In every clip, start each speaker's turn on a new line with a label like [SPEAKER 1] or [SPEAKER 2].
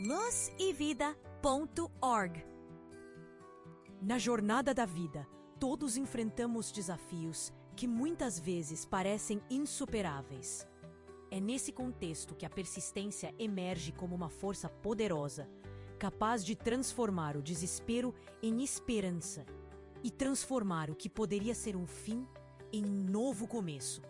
[SPEAKER 1] luzevida.org. Na jornada da vida, todos enfrentamos desafios que muitas vezes parecem insuperáveis. É nesse contexto que a persistência emerge como uma força poderosa, capaz de transformar o desespero em esperança e transformar o que poderia ser um fim em um novo começo.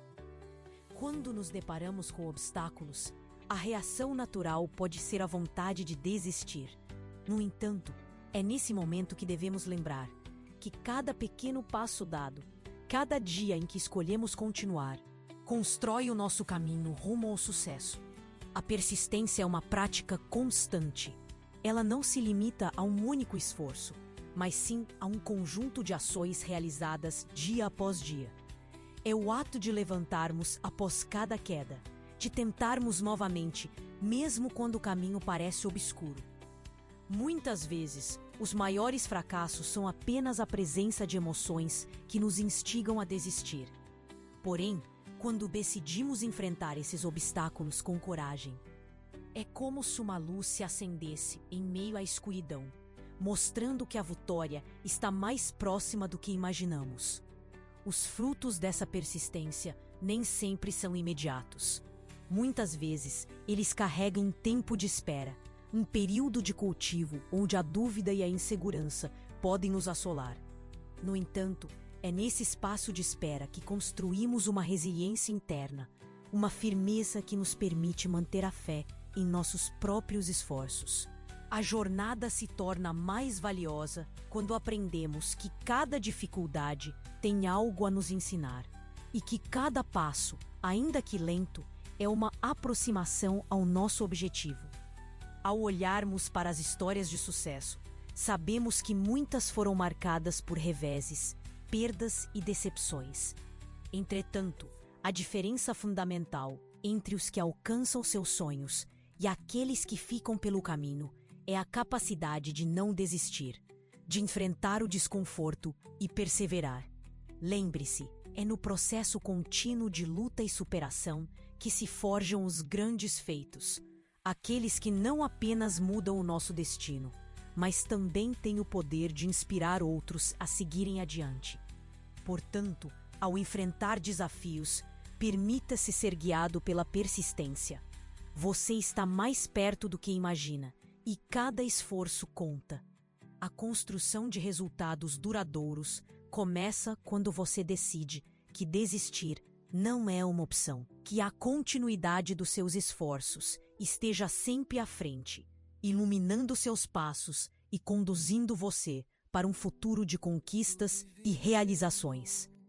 [SPEAKER 1] Quando nos deparamos com obstáculos, a reação natural pode ser a vontade de desistir. No entanto, é nesse momento que devemos lembrar que cada pequeno passo dado, cada dia em que escolhemos continuar, constrói o nosso caminho rumo ao sucesso. A persistência é uma prática constante. Ela não se limita a um único esforço, mas sim a um conjunto de ações realizadas dia após dia. É o ato de levantarmos após cada queda, de tentarmos novamente, mesmo quando o caminho parece obscuro. Muitas vezes, os maiores fracassos são apenas a presença de emoções que nos instigam a desistir. Porém, quando decidimos enfrentar esses obstáculos com coragem, é como se uma luz se acendesse em meio à escuridão, mostrando que a vitória está mais próxima do que imaginamos. Os frutos dessa persistência nem sempre são imediatos. Muitas vezes, eles carregam tempo de espera, um período de cultivo onde a dúvida e a insegurança podem nos assolar. No entanto, é nesse espaço de espera que construímos uma resiliência interna, uma firmeza que nos permite manter a fé em nossos próprios esforços. A jornada se torna mais valiosa quando aprendemos que cada dificuldade tem algo a nos ensinar e que cada passo, ainda que lento, é uma aproximação ao nosso objetivo. Ao olharmos para as histórias de sucesso, sabemos que muitas foram marcadas por reveses, perdas e decepções. Entretanto, a diferença fundamental entre os que alcançam seus sonhos e aqueles que ficam pelo caminho é a capacidade de não desistir, de enfrentar o desconforto e perseverar. Lembre-se, é no processo contínuo de luta e superação que se forjam os grandes feitos, aqueles que não apenas mudam o nosso destino, mas também têm o poder de inspirar outros a seguirem adiante. Portanto, ao enfrentar desafios, permita-se ser guiado pela persistência. Você está mais perto do que imagina, e cada esforço conta. A construção de resultados duradouros começa quando você decide que desistir não é uma opção, que a continuidade dos seus esforços esteja sempre à frente, iluminando seus passos e conduzindo você para um futuro de conquistas e realizações.